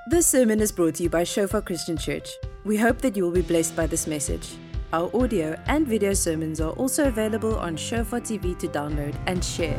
This sermon is brought to you by Shofar Christian Church. We hope that you will be blessed by this message. Our audio and video sermons are also available on Shofar TV to download and share.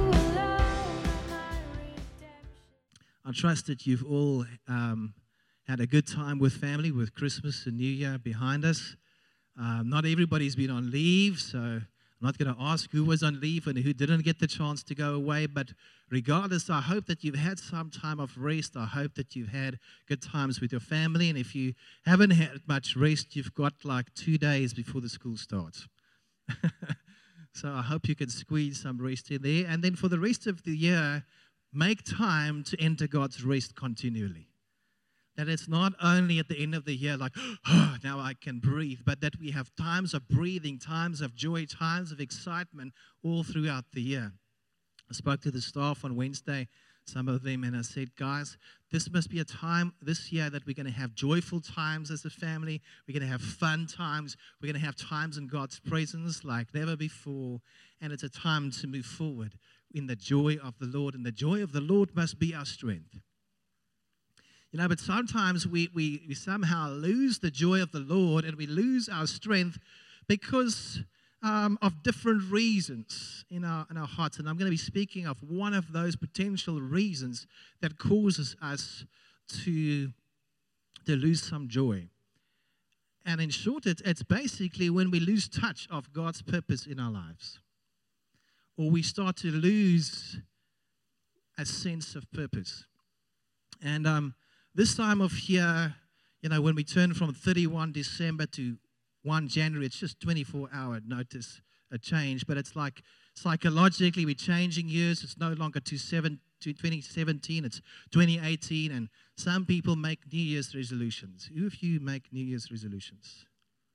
I trust that you've all had a good time with family, with Christmas and New Year behind us. Not everybody's been on leave, so I'm not going to ask who was on leave and who didn't get the chance to go away, but regardless, I hope that you've had some time of rest. I hope that you've had good times with your family, and if you haven't had much rest, you've got like 2 days before the school starts. So I hope you can squeeze some rest in there, and then for the rest of the year, make time to enter God's rest continually. That it's not only at the end of the year like, oh, now I can breathe, but that we have times of breathing, times of joy, times of excitement all throughout the year. I spoke to the staff on Wednesday, some of them, and I said, guys, this must be a time this year that we're going to have joyful times as a family. We're going to have fun times. We're going to have times in God's presence like never before, and it's a time to move forward in the joy of the Lord, and the joy of the Lord must be our strength. You know, but sometimes we somehow lose the joy of the Lord and we lose our strength because of different reasons in our hearts. And I'm going to be speaking of one of those potential reasons that causes us to lose some joy. And in short, it's basically when we lose touch of God's purpose in our lives, or we start to lose a sense of purpose. And this time of year, you know, when we turn from 31 December to 1 January, it's just 24-hour notice, a change. But it's like psychologically we're changing years. It's no longer 2017, it's 2018. And some people make New Year's resolutions. Who of you make New Year's resolutions?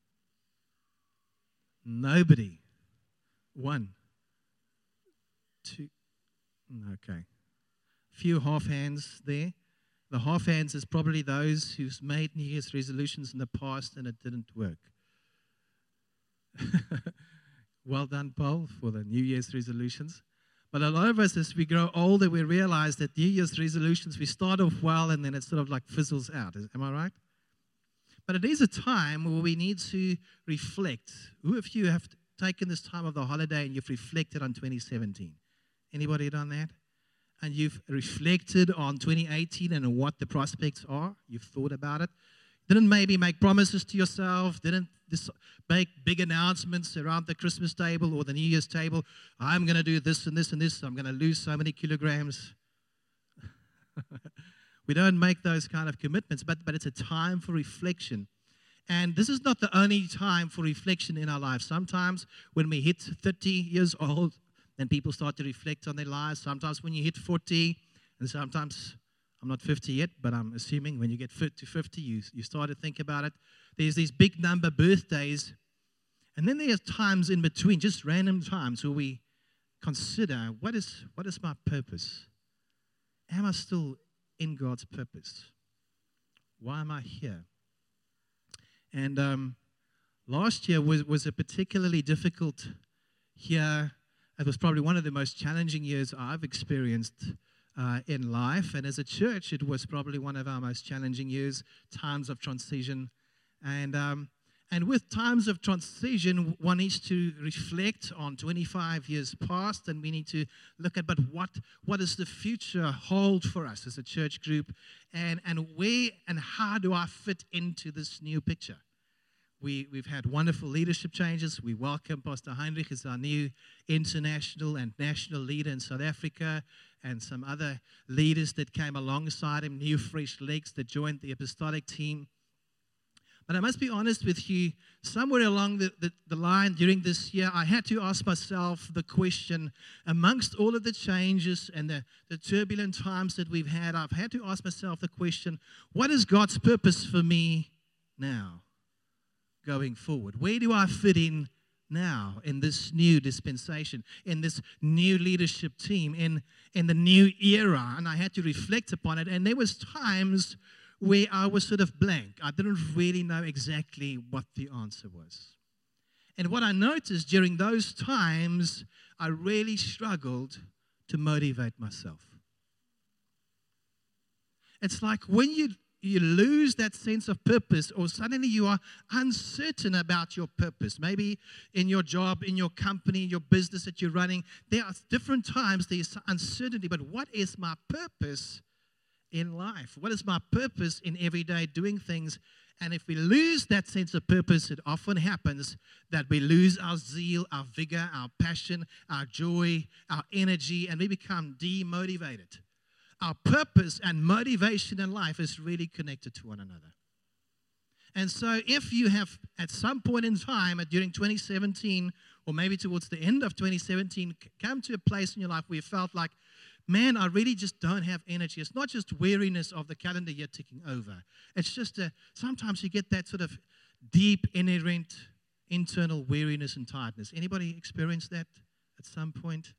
Nobody. 1, 2. Okay. Few half hands there. The half hands is probably those who's made New Year's resolutions in the past and it didn't work. Well done, Paul, for the New Year's resolutions. But a lot of us, as we grow older, we realize that New Year's resolutions, we start off well and then it sort of like fizzles out. Am I right? But it is a time where we need to reflect. Who of you have taken this time of the holiday and you've reflected on 2017? Anybody done that? And you've reflected on 2018 and what the prospects are. You've thought about it. Didn't maybe make promises to yourself. Didn't make big announcements around the Christmas table or the New Year's table. I'm going to do this and this and this. I'm going to lose so many kilograms. We don't make those kind of commitments, but it's a time for reflection. And this is not the only time for reflection in our lives. Sometimes when we hit 30 years old, then people start to reflect on their lives. Sometimes when you hit 40, and sometimes, I'm not 50 yet, but I'm assuming when you get to 50, you start to think about it. There's these big number birthdays, and then there's times in between, just random times, where we consider, what is my purpose? Am I still in God's purpose? Why am I here? And last year was a particularly difficult year. It was probably one of the most challenging years I've experienced in life. And as a church, it was probably one of our most challenging years, times of transition. And with times of transition, one needs to reflect on 25 years past, and we need to look at, but what does the future hold for us as a church group? And where and how do I fit into this new picture? We've had wonderful leadership changes. We welcome Pastor Heinrich as our new international and national leader in South Africa, and some other leaders that came alongside him, new fresh legs that joined the apostolic team. But I must be honest with you, somewhere along the line during this year, I had to ask myself the question, amongst all of the changes and the turbulent times that we've had, I've had to ask myself the question, what is God's purpose for me now? Going forward, where do I fit in now in this new dispensation, in this new leadership team, in the new era? And I had to reflect upon it. And there was times where I was sort of blank. I didn't really know exactly what the answer was. And what I noticed during those times, I really struggled to motivate myself. It's like when you lose that sense of purpose, or suddenly you are uncertain about your purpose. Maybe in your job, in your company, your business that you're running, there are different times there's uncertainty. But what is my purpose in life? What is my purpose in everyday doing things? And if we lose that sense of purpose, it often happens that we lose our zeal, our vigor, our passion, our joy, our energy, and we become demotivated. Our purpose and motivation in life is really connected to one another. And so if you have, at some point in time, during 2017, or maybe towards the end of 2017, come to a place in your life where you felt like, man, I really just don't have energy. It's not just weariness of the calendar year ticking over. It's just sometimes you get that sort of deep, inherent, internal weariness and tiredness. Anybody experience that at some point?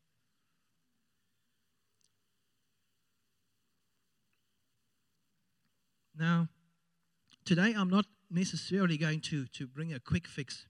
Now, today I'm not necessarily going to bring a quick fix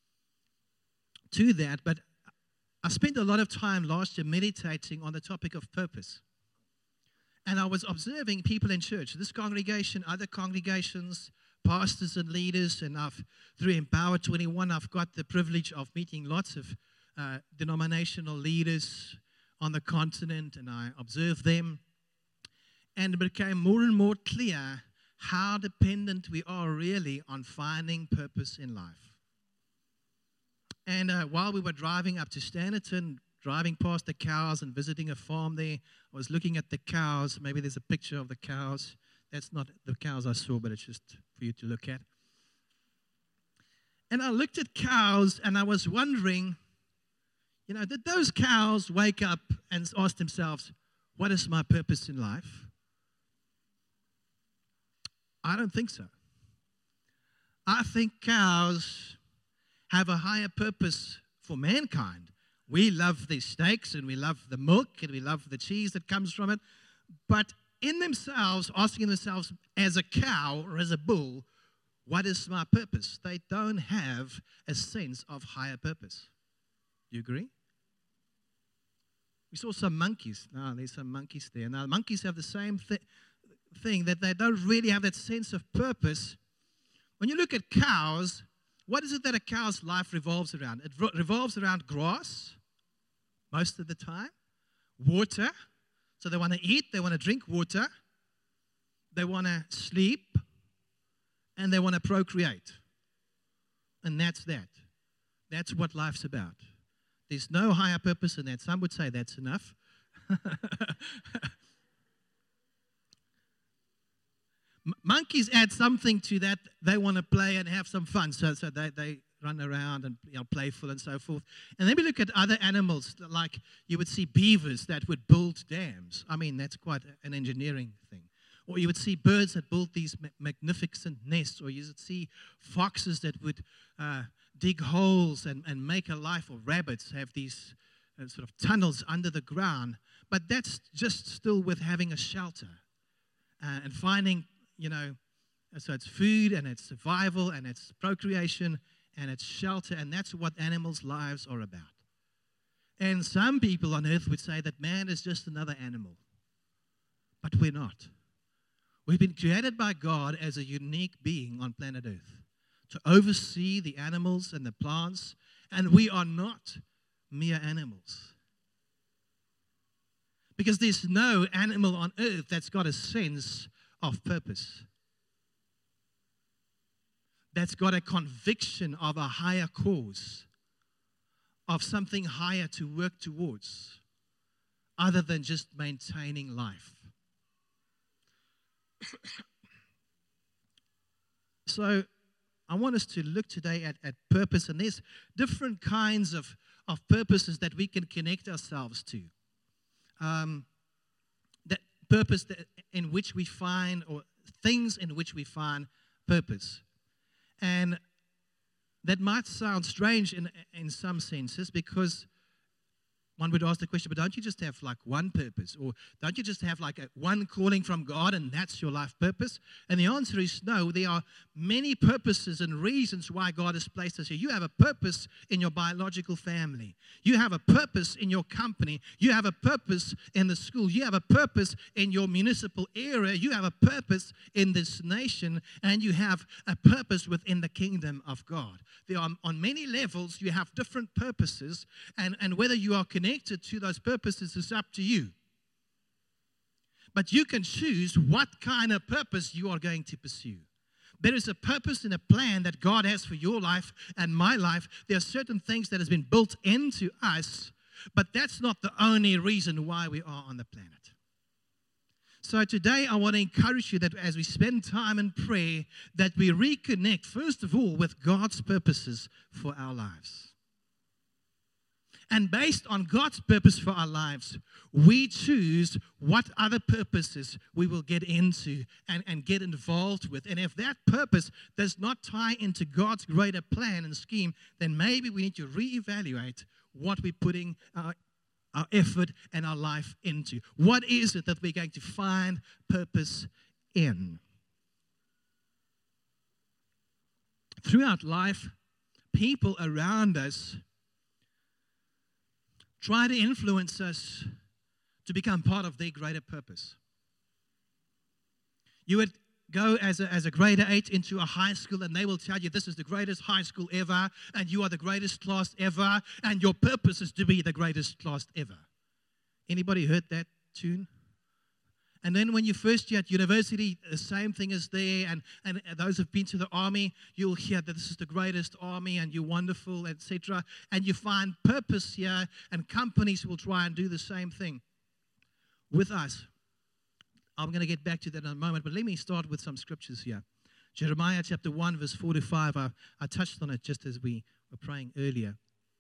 to that, but I spent a lot of time last year meditating on the topic of purpose. And I was observing people in church, this congregation, other congregations, pastors and leaders, and through Empower 21, I've got the privilege of meeting lots of denominational leaders on the continent, and I observed them. And it became more and more clear how dependent we are really on finding purpose in life. And while we were driving up to Standerton, driving past the cows and visiting a farm there, I was looking at the cows. Maybe there's a picture of the cows. That's not the cows I saw, but it's just for you to look at. And I looked at cows and I was wondering, did those cows wake up and ask themselves, what is my purpose in life? I don't think so. I think cows have a higher purpose for mankind. We love the steaks and we love the milk and we love the cheese that comes from it. But in themselves, asking themselves as a cow or as a bull, what is my purpose? They don't have a sense of higher purpose. Do you agree? We saw some monkeys. Now, there's some monkeys there. Now, monkeys have the same thing, that they don't really have that sense of purpose. When you look at cows, what is it that a cow's life revolves around? It revolves around grass most of the time, water. So they want to eat, they want to drink water, they want to sleep, and they want to procreate. And that's that. That's what life's about. There's no higher purpose in that. Some would say that's enough. Monkeys add something to that. They want to play and have some fun. So they run around and playful and so forth. And then we look at other animals, like you would see beavers that would build dams. I mean, that's quite an engineering thing. Or you would see birds that build these magnificent nests. Or you would see foxes that would dig holes and make a life. Or rabbits have these sort of tunnels under the ground. But that's just still with having a shelter and finding, so it's food and it's survival and it's procreation and it's shelter, and that's what animals' lives are about. And some people on earth would say that man is just another animal. But we're not. We've been created by God as a unique being on planet Earth to oversee the animals and the plants, and we are not mere animals. Because there's no animal on earth that's got a sense of purpose, that's got a conviction of a higher cause, of something higher to work towards, other than just maintaining life. So I want us to look today at purpose, and there's different kinds of purposes that we can connect ourselves to. That purpose in which we find, or things in which we find purpose. And that might sound strange in some senses, because One would ask the question, but don't you just have like one purpose? Or don't you just have like one calling from God and that's your life purpose? And the answer is no. There are many purposes and reasons why God has placed us here. You have a purpose in your biological family. You have a purpose in your company. You have a purpose in the school. You have a purpose in your municipal area. You have a purpose in this nation. And you have a purpose within the kingdom of God. There are, on many levels, you have different purposes. And whether you are connected to those purposes is up to you. But you can choose what kind of purpose you are going to pursue. There is a purpose and a plan that God has for your life and my life. There are certain things that has been built into us, but that's not the only reason why we are on the planet. So today I want to encourage you that as we spend time in prayer, that we reconnect, first of all, with God's purposes for our lives. And based on God's purpose for our lives, we choose what other purposes we will get into and get involved with. And if that purpose does not tie into God's greater plan and scheme, then maybe we need to reevaluate what we're putting our effort and our life into. What is it that we're going to find purpose in? Throughout life, people around us try to influence us to become part of their greater purpose. You would go as a grade 8 into a high school and they will tell you this is the greatest high school ever and you are the greatest class ever and your purpose is to be the greatest class ever. Anybody heard that tune? And then when you first year at university, the same thing is there. And those who've been to the army, you'll hear that this is the greatest army and you're wonderful, etc. And you find purpose here, and companies will try and do the same thing with us. I'm going to get back to that in a moment, but let me start with some scriptures here. Jeremiah chapter 1, verse 4 to 5. I touched on it just as we were praying earlier.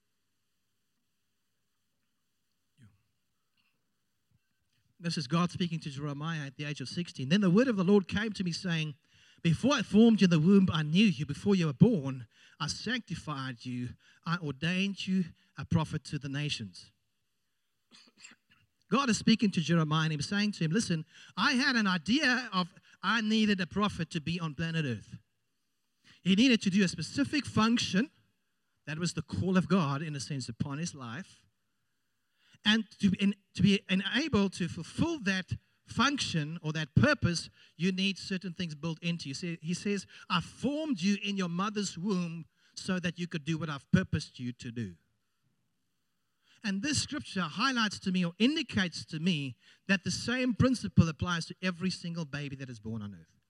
This is God speaking to Jeremiah at the age of 16. Then the word of the Lord came to me saying, before I formed you in the womb, I knew you. Before you were born, I sanctified you. I ordained you a prophet to the nations. God is speaking to Jeremiah and he's saying to him, listen, I had an idea of I needed a prophet to be on planet Earth. He needed to do a specific function. That was the call of God, in a sense, upon his life. And to be enabled to fulfill that function or that purpose, you need certain things built into you. He says, I formed you in your mother's womb so that you could do what I've purposed you to do. And this scripture highlights to me or indicates to me that the same principle applies to every single baby that is born on earth.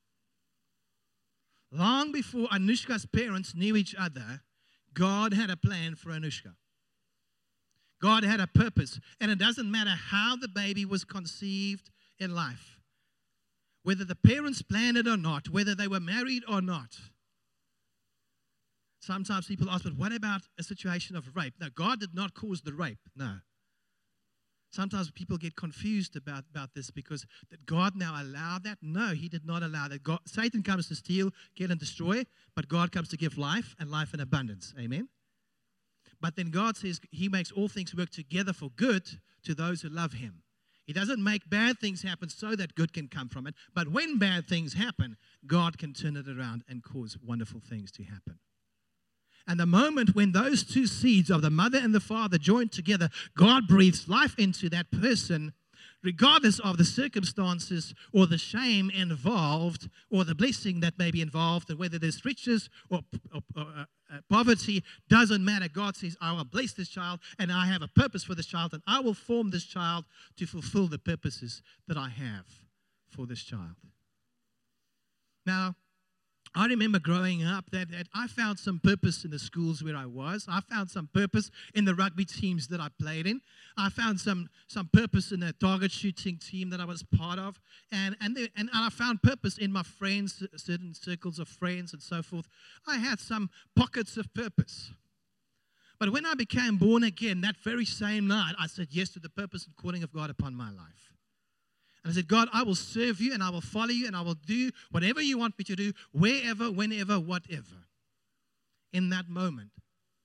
Long before Anushka's parents knew each other, God had a plan for Anushka. God had a purpose, and it doesn't matter how the baby was conceived in life, whether the parents planned it or not, whether they were married or not. Sometimes people ask, but what about a situation of rape? No, God did not cause the rape, no. Sometimes people get confused about this because did God now allow that? No, he did not allow that. Satan comes to steal, kill, and destroy, but God comes to give life and life in abundance. Amen? But then God says he makes all things work together for good to those who love him. He doesn't make bad things happen so that good can come from it. But when bad things happen, God can turn it around and cause wonderful things to happen. And the moment when those two seeds of the mother and the father join together, God breathes life into that person, regardless of the circumstances or the shame involved or the blessing that may be involved, and whether there's riches or poverty, doesn't matter. God says, I will bless this child, and I have a purpose for this child, and I will form this child to fulfill the purposes that I have for this child. Now, I remember growing up that I found some purpose in the schools where I was. I found some purpose in the rugby teams that I played in. I found some purpose in the target shooting team that I was part of. And I found purpose in my friends, certain circles of friends and so forth. I had some pockets of purpose. But when I became born again, that very same night, I said yes to the purpose and calling of God upon my life. And I said, God, I will serve you and I will follow you and I will do whatever you want me to do, wherever, whenever, whatever, in that moment.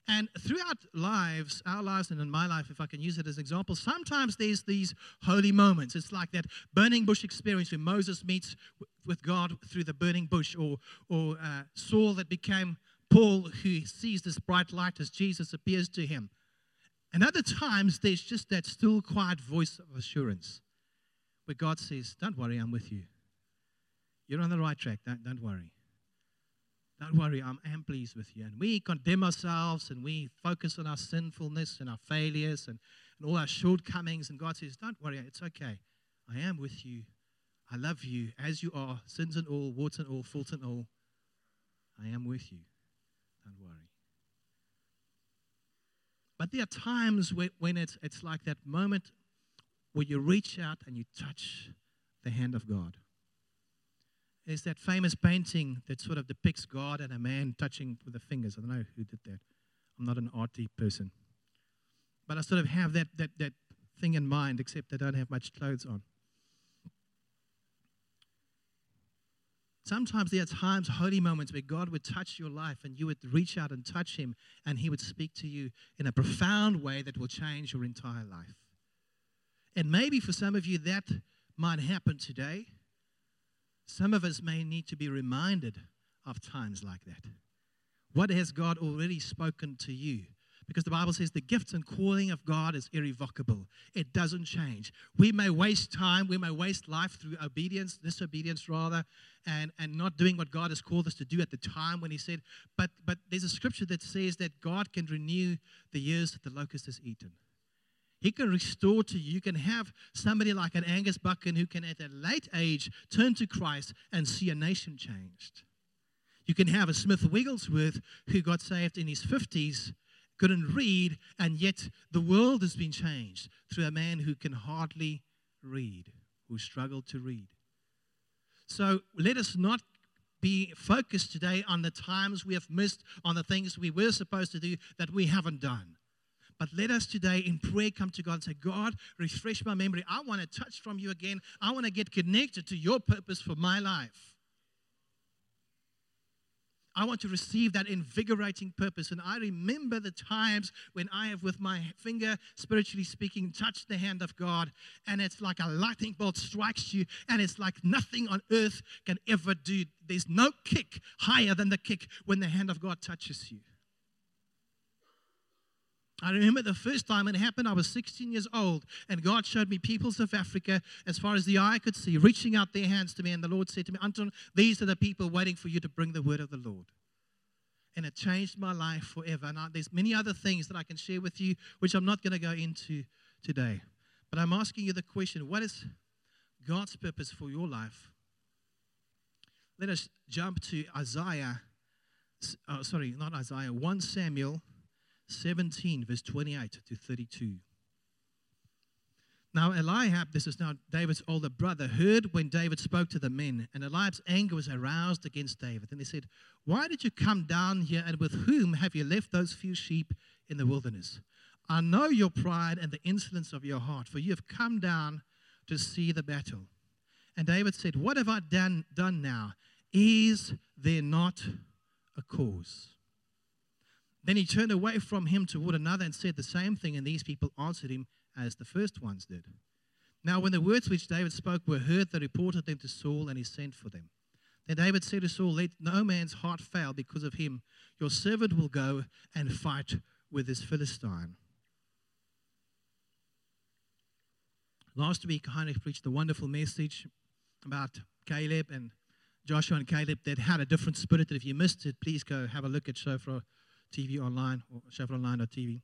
And throughout lives, our lives and in my life, if I can use it as an example, sometimes there's these holy moments. It's like that burning bush experience where Moses meets with God through the burning bush, or Saul that became Paul, who sees this bright light as Jesus appears to him. And other times, there's just that still, quiet voice of assurance where God says, don't worry, I'm with you. You're on the right track. Don't worry. Don't worry, I am pleased with you. And we condemn ourselves and we focus on our sinfulness and our failures and all our shortcomings. And God says, don't worry, it's okay. I am with you. I love you as you are, sins and all, warts and all, faults and all. I am with you. Don't worry. But there are times when it's like that moment where you reach out and you touch the hand of God. There's that famous painting that sort of depicts God and a man touching with the fingers. I don't know who did that. I'm not an arty person. But I sort of have that thing in mind, except I don't have much clothes on. Sometimes there are times, holy moments, where God would touch your life and you would reach out and touch Him, and He would speak to you in a profound way that will change your entire life. And maybe for some of you that might happen today. Some of us may need to be reminded of times like that. What has God already spoken to you? Because the Bible says the gift and calling of God is irrevocable. It doesn't change. We may waste time, we may waste life through disobedience rather, and not doing what God has called us to do at the time when He said, but there's a scripture that says that God can renew the years that the locust has eaten. He can restore to you. You can have somebody like an Angus Buchan who can at a late age turn to Christ and see a nation changed. You can have a Smith Wigglesworth who got saved in his 50s, couldn't read, and yet the world has been changed through a man who can hardly read, who struggled to read. So let us not be focused today on the times we have missed, on the things we were supposed to do that we haven't done. But let us today in prayer come to God and say, God, refresh my memory. I want to touch from you again. I want to get connected to your purpose for my life. I want to receive that invigorating purpose. And I remember the times when I have, with my finger, spiritually speaking, touched the hand of God. And it's like a lightning bolt strikes you. And it's like nothing on earth can ever do. There's no kick higher than the kick when the hand of God touches you. I remember the first time it happened, I was 16 years old, and God showed me peoples of Africa as far as the eye could see, reaching out their hands to me, and the Lord said to me, Anton, these are the people waiting for you to bring the word of the Lord. And it changed my life forever. And there's many other things that I can share with you, which I'm not going to go into today. But I'm asking you the question, what is God's purpose for your life? Let us jump to 1 Samuel 17, verse 28 to 32. Now Eliab, this is now David's older brother, heard when David spoke to the men, and Eliab's anger was aroused against David. And he said, why did you come down here, and with whom have you left those few sheep in the wilderness? I know your pride and the insolence of your heart, for you have come down to see the battle. And David said, what have I done now? Is there not a cause? Then he turned away from him toward another and said the same thing, and these people answered him as the first ones did. Now when the words which David spoke were heard, they reported them to Saul, and he sent for them. Then David said to Saul, let no man's heart fail because of him. Your servant will go and fight with this Philistine. Last week, Heinrich preached a wonderful message about Caleb and Joshua and Caleb that had a different spirit. If you missed it, please go have a look at Shofar TV online or shofaronline.tv.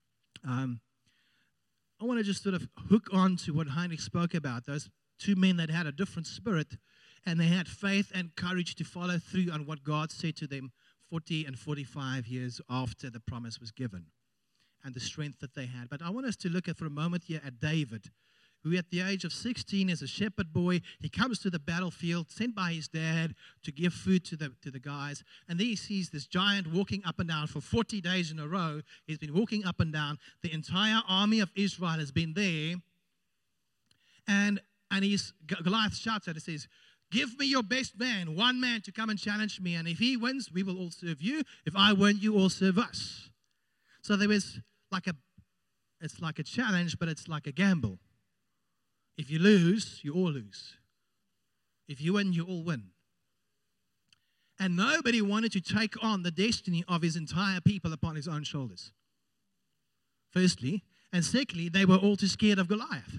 I want to just sort of hook on to what Heinrich spoke about. Those two men that had a different spirit, and they had faith and courage to follow through on what God said to them 40 and 45 years after the promise was given, and the strength that they had. But I want us to look at for a moment here at David, who at the age of 16 as a shepherd boy, he comes to the battlefield, sent by his dad to give food to the guys. And there he sees this giant walking up and down for 40 days in a row. He's been walking up and down. The entire army of Israel has been there. And Goliath shouts out and says, give me your best man, one man to come and challenge me. And if he wins, we will all serve you. If I win, you all serve us. So there was it's like a challenge, but it's like a gamble. If you lose, you all lose. If you win, you all win. And nobody wanted to take on the destiny of his entire people upon his own shoulders. Firstly. And secondly, they were all too scared of Goliath.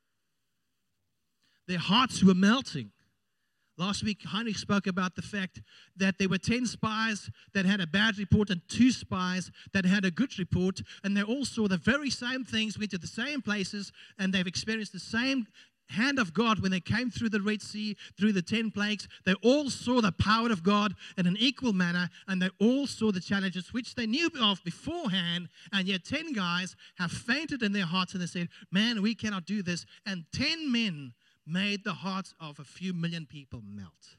Their hearts were melting. Last week, Heinrich spoke about the fact that there were 10 spies that had a bad report and 2 spies that had a good report, and they all saw the very same things, went to the same places, and they've experienced the same hand of God when they came through the Red Sea, through the 10 plagues. They all saw the power of God in an equal manner, and they all saw the challenges which they knew of beforehand, and yet 10 guys have fainted in their hearts, and they said, man, we cannot do this, and 10 men made the hearts of a few million people melt.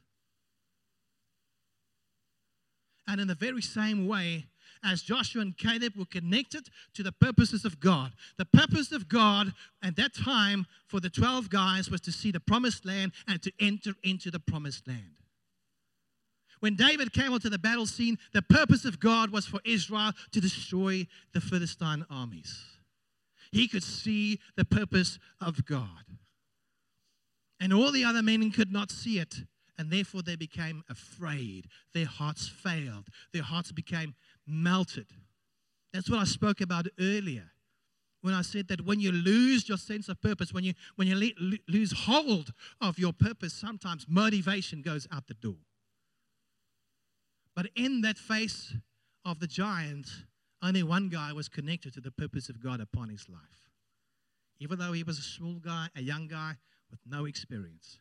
And in the very same way, as Joshua and Caleb were connected to the purposes of God. The purpose of God at that time for the 12 guys was to see the promised land and to enter into the promised land. When David came onto the battle scene, the purpose of God was for Israel to destroy the Philistine armies. He could see the purpose of God. And all the other men could not see it, and therefore they became afraid. Their hearts failed. Their hearts became melted. That's what I spoke about earlier when I said that when you lose your sense of purpose, when you lose hold of your purpose, sometimes motivation goes out the door. But in that face of the giant, only one guy was connected to the purpose of God upon his life. Even though he was a small guy, a young guy with no experience.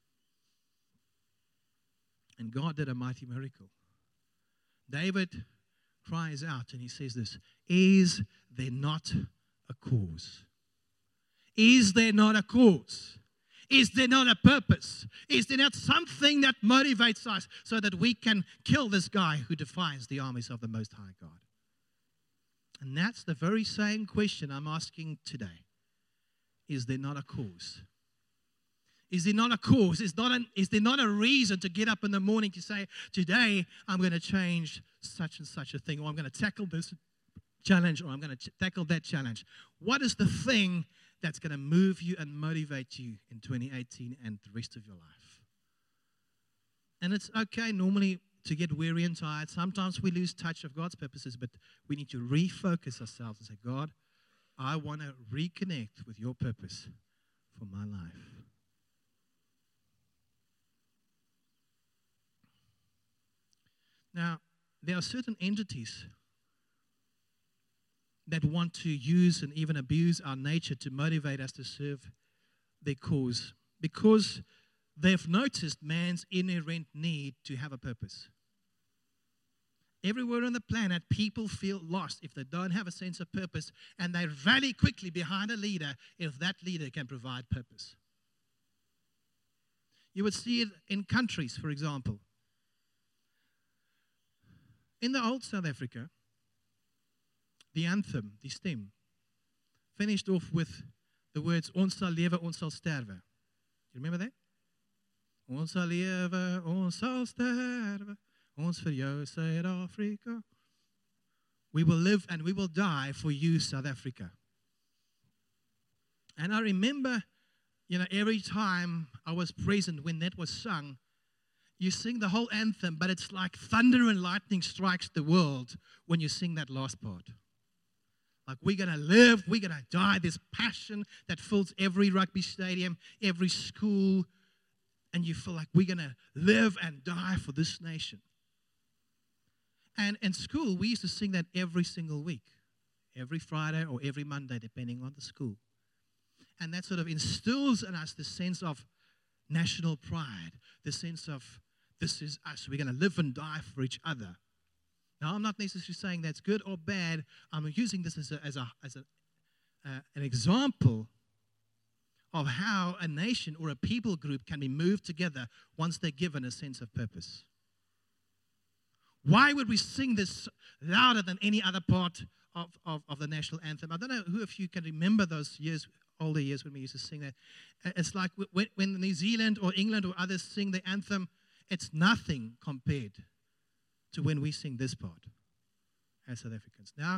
And God did a mighty miracle. David cries out and he says this, is there not a cause? Is there not a cause? Is there not a purpose? Is there not something that motivates us so that we can kill this guy who defies the armies of the Most High God? And that's the very same question I'm asking today. Is there not a cause? Is there not a cause? Is there not a reason to get up in the morning to say, today I'm going to change such and such a thing, or I'm going to tackle this challenge, or I'm going to tackle that challenge? What is the thing that's going to move you and motivate you in 2018 and the rest of your life? And it's okay normally to get weary and tired. Sometimes we lose touch of God's purposes, but we need to refocus ourselves and say, God, I want to reconnect with your purpose for my life. Now, there are certain entities that want to use and even abuse our nature to motivate us to serve their cause because they've noticed man's inherent need to have a purpose. Everywhere on the planet, people feel lost if they don't have a sense of purpose, and they rally quickly behind a leader if that leader can provide purpose. You would see it in countries, for example. In the old South Africa, the anthem, die stem, finished off with the words, ons sal lewe, ons sal sterwe. You remember that? Ons sal lewe, ons sal sterwe, ons vir jou, Suid-Afrika. We will live and we will die for you, South Africa. And I remember, every time I was present when that was sung, you sing the whole anthem, but it's like thunder and lightning strikes the world when you sing that last part. Like, we're going to live, we're going to die. There's passion that fills every rugby stadium, every school, and you feel like we're going to live and die for this nation. And in school, we used to sing that every single week, every Friday or every Monday, depending on the school. And that sort of instills in us the sense of national pride, the sense of this is us. We're going to live and die for each other. Now, I'm not necessarily saying that's good or bad. I'm using this as an example of how a nation or a people group can be moved together once they're given a sense of purpose. Why would we sing this louder than any other part of the national anthem? I don't know who of you can remember those years, older years when we used to sing that. It's like when New Zealand or England or others sing the anthem, it's nothing compared to when we sing this part as South Africans. Now,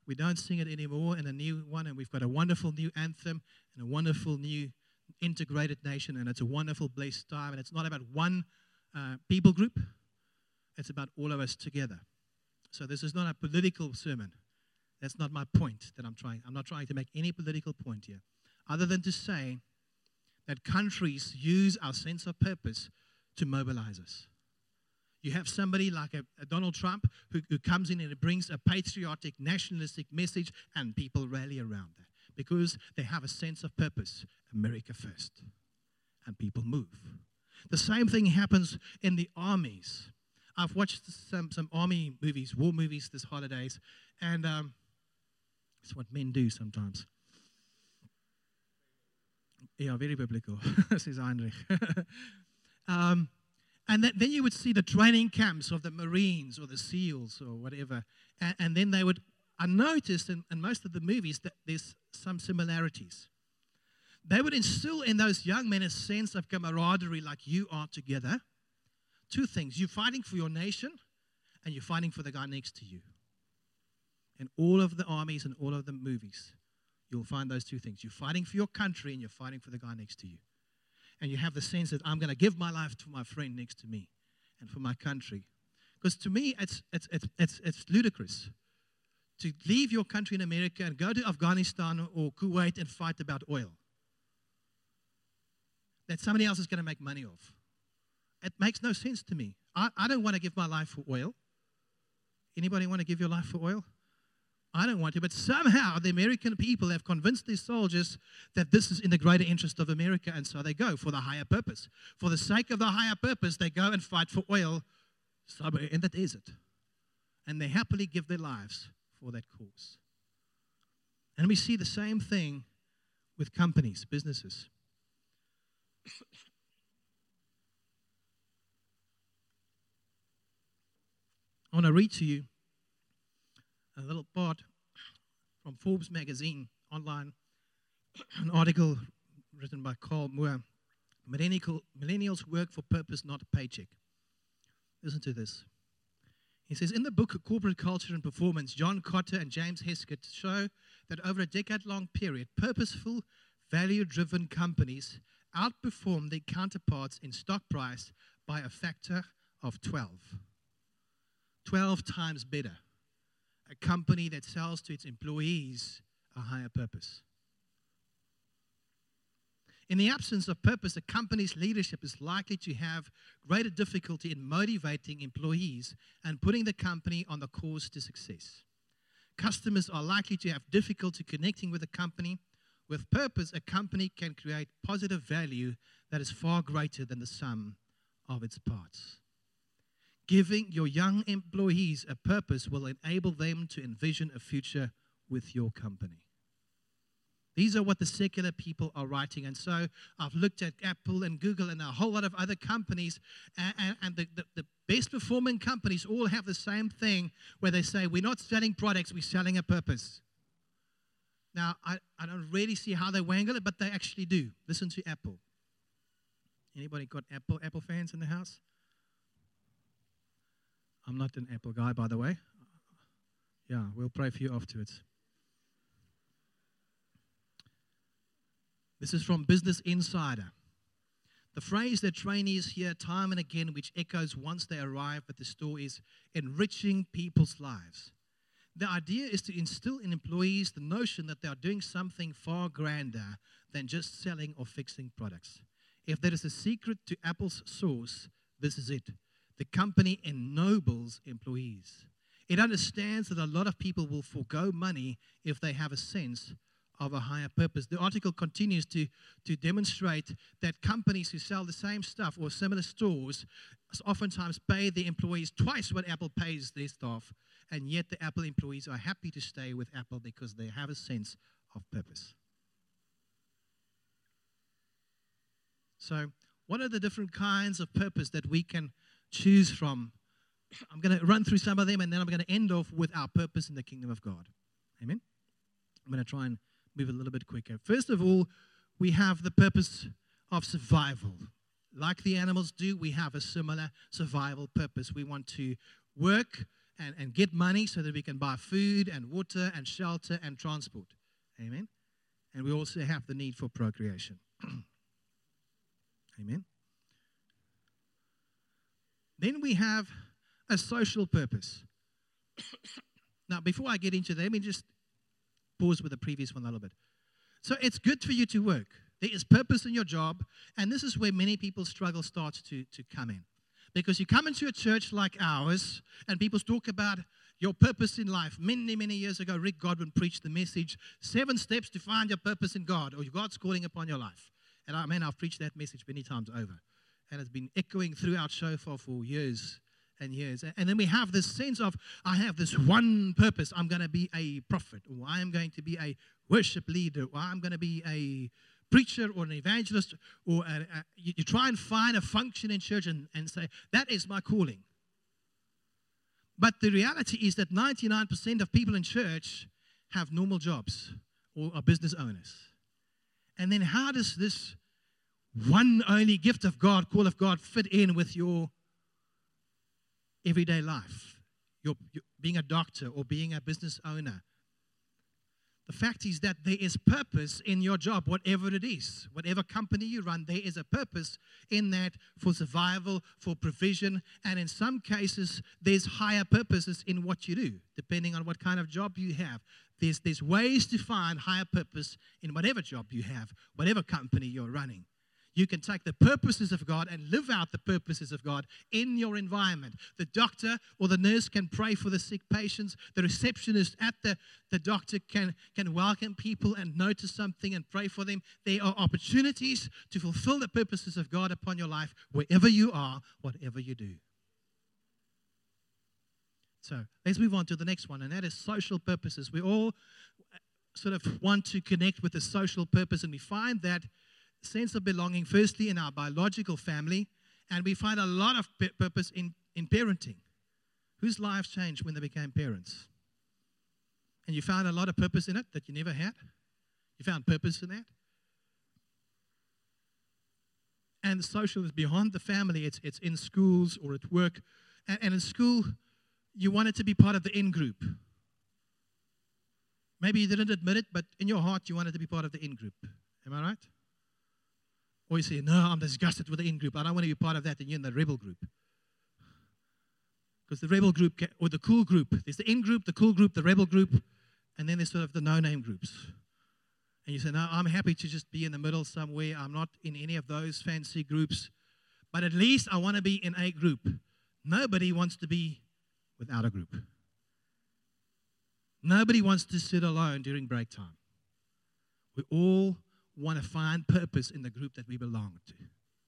We don't sing it anymore in a new one, and we've got a wonderful new anthem and a wonderful new integrated nation, and it's a wonderful blessed time, and it's not about one people group. It's about all of us together. So this is not a political sermon. That's not my point that I'm not trying to make any political point here, other than to say that countries use our sense of purpose to mobilize us. You have somebody like a Donald Trump who comes in and brings a patriotic, nationalistic message, and people rally around that because they have a sense of purpose. America first. And people move. The same thing happens in the armies. I've watched some army movies, war movies this holidays, and it's what men do sometimes. Yeah, very biblical, says Heinrich. And then you would see the training camps of the Marines or the SEALs or whatever. And then they would, I noticed in most of the movies that there's some similarities. They would instill in those young men a sense of camaraderie like you are together. Two things. You're fighting for your nation and you're fighting for the guy next to you. In all of the armies and all of the movies, you'll find those two things. You're fighting for your country and you're fighting for the guy next to you. And you have the sense that I'm going to give my life to my friend next to me and for my country. Because to me, it's ludicrous to leave your country in America and go to Afghanistan or Kuwait and fight about oil that somebody else is going to make money off. It makes no sense to me. I don't want to give my life for oil. Anybody want to give your life for oil? I don't want to, but somehow the American people have convinced their soldiers that this is in the greater interest of America, and so they go for the higher purpose. For the sake of the higher purpose, they go and fight for oil somewhere in the desert. And they happily give their lives for that cause. And we see the same thing with companies, businesses. I want to read to you a little part from Forbes magazine online, an article written by Carl Moore. Millennials work for purpose, not a paycheck. Listen to this. He says, in the book Corporate Culture and Performance, John Kotter and James Heskett show that over a decade-long period, purposeful, value-driven companies outperform their counterparts in stock price by a factor of 12. 12 times better. A company that sells to its employees a higher purpose. In the absence of purpose, a company's leadership is likely to have greater difficulty in motivating employees and putting the company on the course to success. Customers are likely to have difficulty connecting with the company. With purpose, a company can create positive value that is far greater than the sum of its parts. Giving your young employees a purpose will enable them to envision a future with your company. These are what the secular people are writing. And so I've looked at Apple and Google and a whole lot of other companies, and the best performing companies all have the same thing where they say, we're not selling products, we're selling a purpose. Now, I don't really see how they wangle it, but they actually do. Listen to Apple. Anybody got Apple fans in the house? I'm not an Apple guy, by the way. Yeah, we'll pray for you afterwards. This is from Business Insider. The phrase that trainees hear time and again, which echoes once they arrive at the store, is enriching people's lives. The idea is to instill in employees the notion that they are doing something far grander than just selling or fixing products. If there is a secret to Apple's sauce, this is it. The company ennobles employees. It understands that a lot of people will forego money if they have a sense of a higher purpose. The article continues to demonstrate that companies who sell the same stuff or similar stores oftentimes pay their employees twice what Apple pays their staff, and yet the Apple employees are happy to stay with Apple because they have a sense of purpose. So, what are the different kinds of purpose that we can choose from? I'm going to run through some of them, and then I'm going to end off with our purpose in the kingdom of God. Amen? I'm going to try and move a little bit quicker. First of all, we have the purpose of survival. Like the animals do, we have a similar survival purpose. We want to work and get money so that we can buy food and water and shelter and transport. Amen. And we also have the need for procreation. Amen. Then we have a social purpose. Now, before I get into that, let me just pause with the previous one a little bit. So it's good for you to work. There is purpose in your job, and this is where many people's struggle starts to come in. Because you come into a church like ours, and people talk about your purpose in life. Many, many years ago, Rick Godwin preached the message, 7 steps to find your purpose in God, or God's calling upon your life. And I've preached that message many times over. And it's been echoing throughout Shofar for years and years. And then we have this sense of, I have this one purpose. I'm going to be a prophet, or I am going to be a worship leader, or I'm going to be a preacher or an evangelist, or you try and find a function in church and say, that is my calling. But the reality is that 99% of people in church have normal jobs or are business owners. And then how does this one only gift of God, call of God, fit in with your everyday life? Your being a doctor or being a business owner. The fact is that there is purpose in your job, whatever it is. Whatever company you run, there is a purpose in that for survival, for provision, and in some cases, there's higher purposes in what you do, depending on what kind of job you have. There's ways to find higher purpose in whatever job you have, whatever company you're running. You can take the purposes of God and live out the purposes of God in your environment. The doctor or the nurse can pray for the sick patients. The receptionist at the doctor can welcome people and notice something and pray for them. There are opportunities to fulfill the purposes of God upon your life wherever you are, whatever you do. So let's move on to the next one, and that is social purposes. We all sort of want to connect with a social purpose, and we find that sense of belonging firstly in our biological family, and we find a lot of purpose in parenting. Whose lives changed when they became parents? And you found a lot of purpose in it that you never had? You found purpose in that? And social is beyond the family. It's in schools or at work. And in school, you wanted to be part of the in-group. Maybe you didn't admit it, but in your heart, you wanted to be part of the in-group. Am I right? Or you say, no, I'm disgusted with the in-group. I don't want to be part of that, and you're in the rebel group. Because the rebel group, or the cool group, there's the in-group, the cool group, the rebel group, and then there's sort of the no-name groups. And you say, no, I'm happy to just be in the middle somewhere. I'm not in any of those fancy groups. But at least I want to be in a group. Nobody wants to be without a group. Nobody wants to sit alone during break time. We all want to find purpose in the group that we belong to.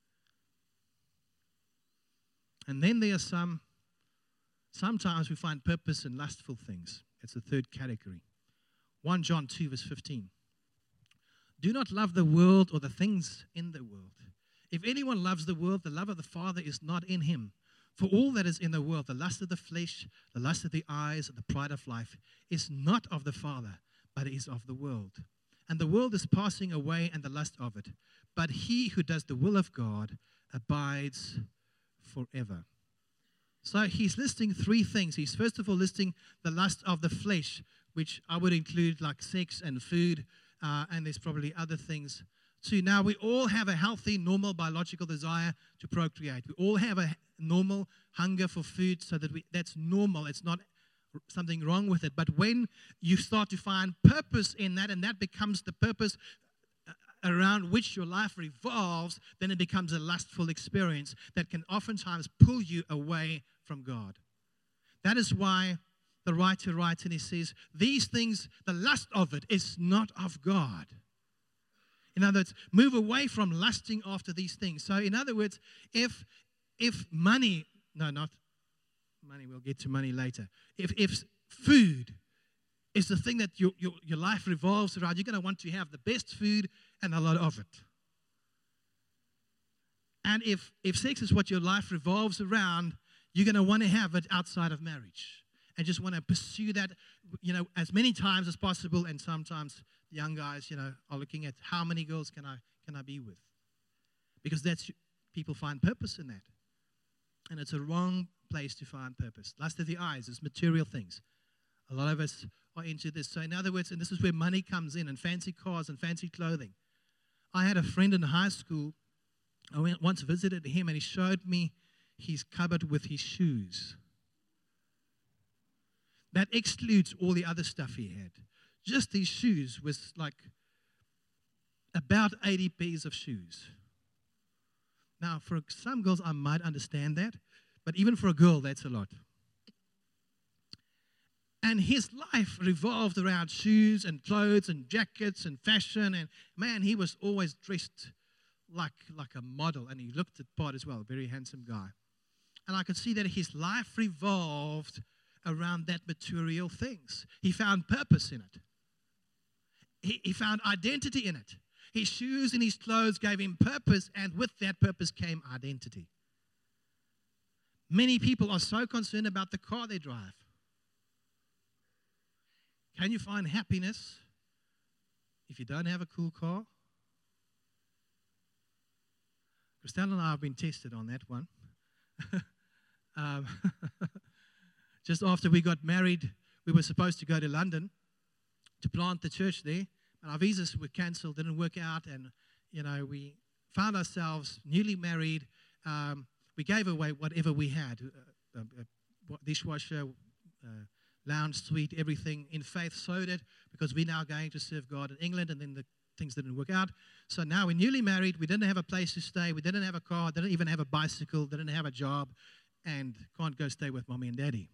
And then there are sometimes we find purpose in lustful things. It's the third category. 1 John 2 verse 15. Do not love the world or the things in the world. If anyone loves the world, the love of the Father is not in him. For all that is in the world, the lust of the flesh, the lust of the eyes, and the pride of life, is not of the Father, but is of the world. And the world is passing away and the lust of it. But he who does the will of God abides forever. So he's listing 3 things. He's first of all listing the lust of the flesh, which I would include like sex and food, and there's probably other things too. Now, we all have a healthy, normal biological desire to procreate. We all have a normal hunger for food, so that that's normal. It's not something wrong with it. But when you start to find purpose in that, and that becomes the purpose around which your life revolves, then it becomes a lustful experience that can oftentimes pull you away from God. That is why the writer writes and he says, these things, the lust of it is not of God. In other words, move away from lusting after these things. So in other words, if money, no, not money, we'll get to money later. If food is the thing that your life revolves around, you're going to want to have the best food and a lot of it. And if sex is what your life revolves around, you're going to want to have it outside of marriage. And just want to pursue that, as many times as possible. And sometimes the young guys, are looking at how many girls can I be with? Because people find purpose in that. And it's a wrong place to find purpose. Lust of the eyes is material things. A lot of us are into this. So in other words, and this is where money comes in, and fancy cars and fancy clothing. I had a friend in high school. I once visited him, and he showed me his cupboard with his shoes. That excludes all the other stuff he had. Just his shoes was like about 80 pairs of shoes. Now, for some girls, I might understand that, but even for a girl, that's a lot. And his life revolved around shoes and clothes and jackets and fashion. And man, he was always dressed like a model. And he looked the part as well, a very handsome guy. And I could see that his life revolved around that material things. He found purpose in it. He found identity in it. His shoes and his clothes gave him purpose, and with that purpose came identity. Many people are so concerned about the car they drive. Can you find happiness if you don't have a cool car? Christelle and I have been tested on that one. Just after we got married, we were supposed to go to London to plant the church there. And our visas were cancelled, didn't work out. And, we found ourselves newly married. We gave away whatever we had, dishwasher, lounge suite, everything in faith, sowed it, because we're now going to serve God in England, and then the things didn't work out. So now we're newly married. We didn't have a place to stay. We didn't have a car. Didn't even have a bicycle. Didn't have a job. And can't go stay with mommy and daddy.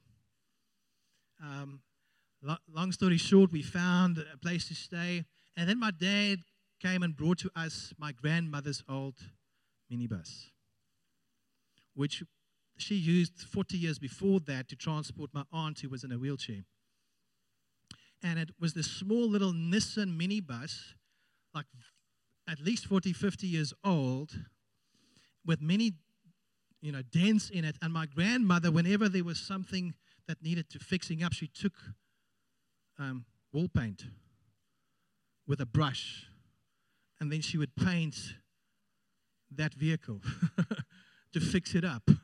Long story short, we found a place to stay. And then my dad came and brought to us my grandmother's old minibus, which she used 40 years before that to transport my aunt who was in a wheelchair. And it was this small little Nissan minibus, like at least 40, 50 years old, with many, dents in it. And my grandmother, whenever there was something that needed to fixing up, she took wall paint with a brush, and then she would paint that vehicle to fix it up.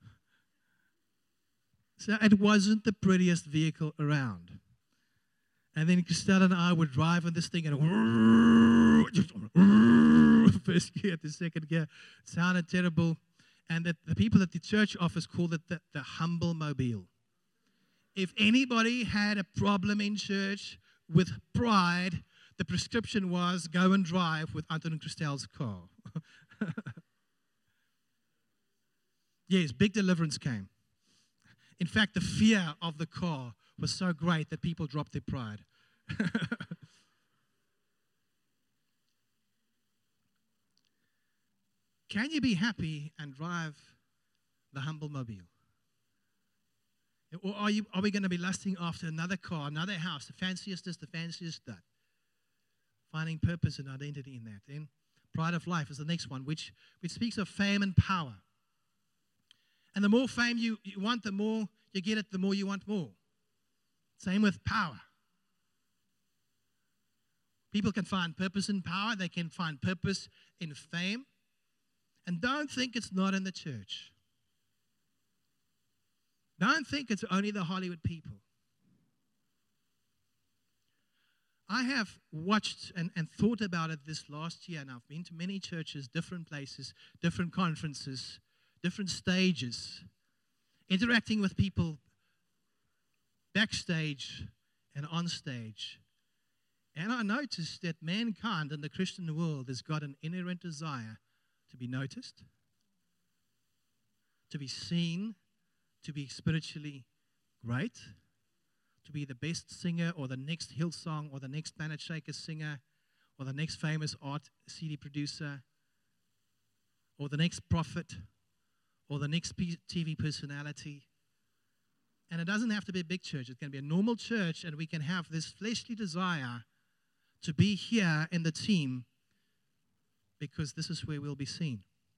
So it wasn't the prettiest vehicle around. And then Christelle and I would drive on this thing, and first gear to second gear. It sounded terrible. And the people at the church office called it the humble mobile. If anybody had a problem in church with pride, the prescription was go and drive with Anton and Christelle's car. Yes, big deliverance came. In fact, the fear of the car was so great that people dropped their pride. Can you be happy and drive the humble mobile? Or are we going to be lusting after another car, another house, the fanciest this, the fanciest that? Finding purpose and identity in that. Then pride of life is the next one, which speaks of fame and power. And the more fame you want, the more you get it, the more you want more. Same with power. People can find purpose in power. They can find purpose in fame. And don't think it's not in the church. Don't think it's only the Hollywood people. I have watched and thought about it this last year, and I've been to many churches, different places, different conferences, different stages, interacting with people backstage and on stage. And I noticed that mankind in the Christian world has got an inherent desire to be noticed, to be seen, to be spiritually great, to be the best singer or the next Hillsong or the next Planet Shaker singer or the next famous art CD producer or the next prophet or the next TV personality. And it doesn't have to be a big church. It can be a normal church, and we can have this fleshly desire to be here in the team because this is where we'll be seen.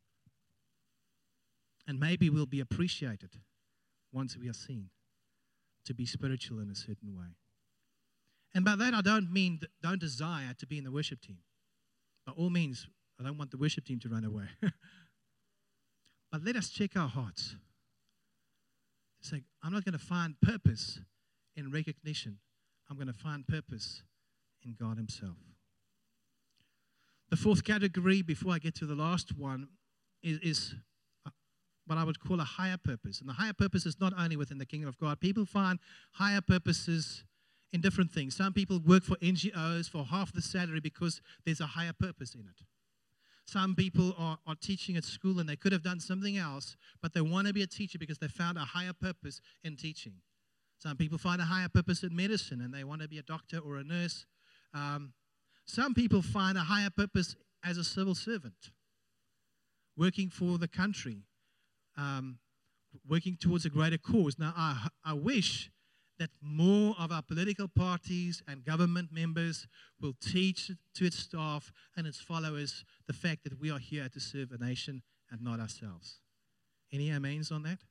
And maybe we'll be appreciated once we are seen to be spiritual in a certain way. And by that, I don't mean don't desire to be in the worship team. By all means, I don't want the worship team to run away. But let us check our hearts. Say, I'm not going to find purpose in recognition. I'm going to find purpose in God himself. The fourth category, before I get to the last one, is what I would call a higher purpose. And the higher purpose is not only within the kingdom of God. People find higher purposes in different things. Some people work for NGOs for half the salary because there's a higher purpose in it. Some people are teaching at school and they could have done something else, but they want to be a teacher because they found a higher purpose in teaching. Some people find a higher purpose in medicine and they want to be a doctor or a nurse. Some people find a higher purpose as a civil servant, working for the country, working towards a greater cause. Now, I wish that more of our political parties and government members will teach to its staff and its followers the fact that we are here to serve a nation and not ourselves. Any amens on that?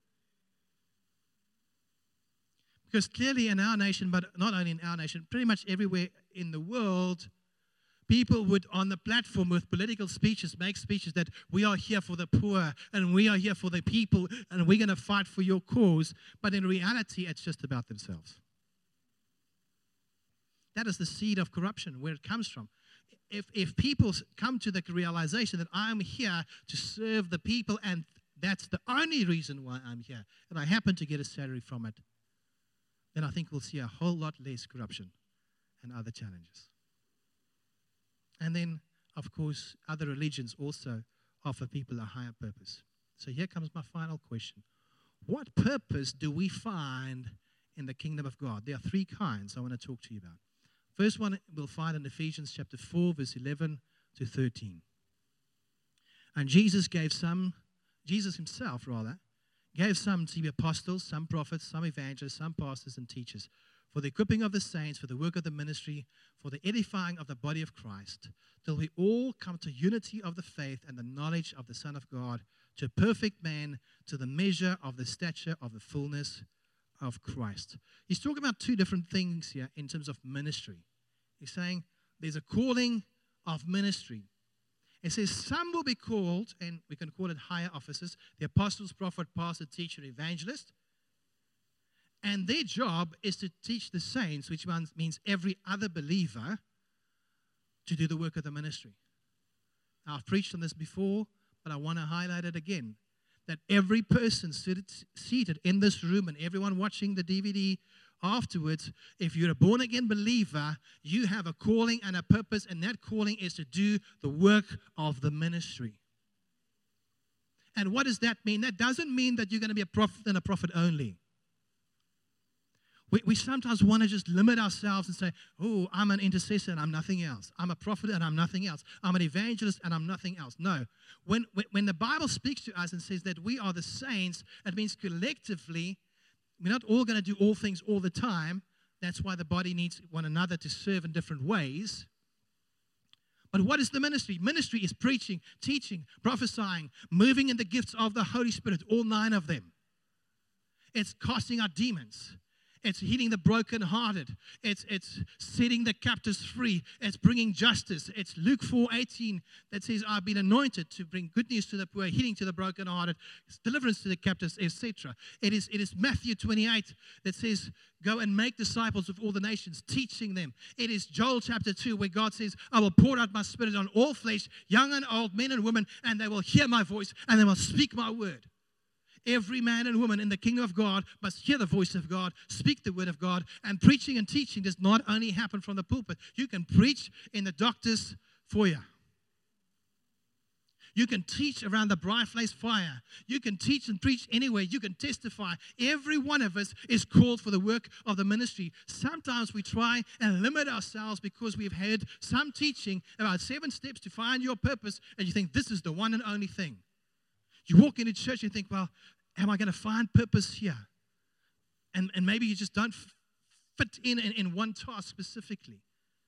Because clearly in our nation, but not only in our nation, pretty much everywhere in the world, people would, on the platform with political speeches, make speeches that we are here for the poor and we are here for the people and we're going to fight for your cause. But in reality, it's just about themselves. That is the seed of corruption, where it comes from. If people come to the realization that I'm here to serve the people and that's the only reason why I'm here, and I happen to get a salary from it, then I think we'll see a whole lot less corruption and other challenges. And then, of course, other religions also offer people a higher purpose. So here comes my final question. What purpose do we find in the kingdom of God? There are three kinds I want to talk to you about. First one we'll find in Ephesians chapter 4, verse 11 to 13. And Jesus himself gave some to be apostles, some prophets, some evangelists, some pastors and teachers, for the equipping of the saints, for the work of the ministry, for the edifying of the body of Christ, till we all come to unity of the faith and the knowledge of the Son of God, to a perfect man, to the measure of the stature of the fullness of Christ. He's talking about two different things here in terms of ministry. He's saying there's a calling of ministry. It says some will be called, and we can call it higher offices, the apostles, prophet, pastor, teacher, evangelist. And their job is to teach the saints, which means every other believer, to do the work of the ministry. Now, I've preached on this before, but I want to highlight it again. That every person seated in this room and everyone watching the DVD afterwards, if you're a born-again believer, you have a calling and a purpose, and that calling is to do the work of the ministry. And what does that mean? That doesn't mean that you're going to be a prophet and a prophet only. We sometimes want to just limit ourselves and say, oh, I'm an intercessor and I'm nothing else. I'm a prophet and I'm nothing else. I'm an evangelist and I'm nothing else. No. When the Bible speaks to us and says that we are the saints, it means collectively, we're not all going to do all things all the time. That's why the body needs one another to serve in different ways. But what is the ministry? Ministry is preaching, teaching, prophesying, moving in the gifts of the Holy Spirit, all 9 of them. It's casting out demons. It's healing the brokenhearted. It's setting the captives free. It's bringing justice. It's Luke 4:18 that says, I've been anointed to bring good news to the poor, healing to the brokenhearted, deliverance to the captives, etc. It is Matthew 28 that says, go and make disciples of all the nations, teaching them. It is Joel chapter 2 where God says, I will pour out my spirit on all flesh, young and old, men and women, and they will hear my voice and they will speak my word. Every man and woman in the kingdom of God must hear the voice of God, speak the word of God, and preaching and teaching does not only happen from the pulpit. You can preach in the doctor's foyer. You can teach around the bright-place fire. You can teach and preach anywhere. You can testify. Every one of us is called for the work of the ministry. Sometimes we try and limit ourselves because we've heard some teaching about 7 steps to find your purpose, and you think this is the one and only thing. You walk into church and think, well, am I going to find purpose here? And maybe you just don't fit in one task specifically.